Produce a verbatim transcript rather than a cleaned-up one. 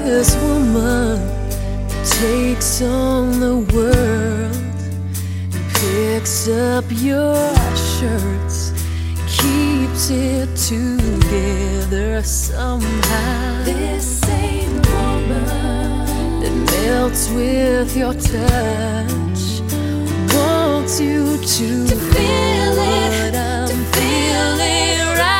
This woman takes on the world and picks up your shirts, keeps it together somehow. This same woman that melts with your touch wants you to, to feel what it, I'm to feel it right.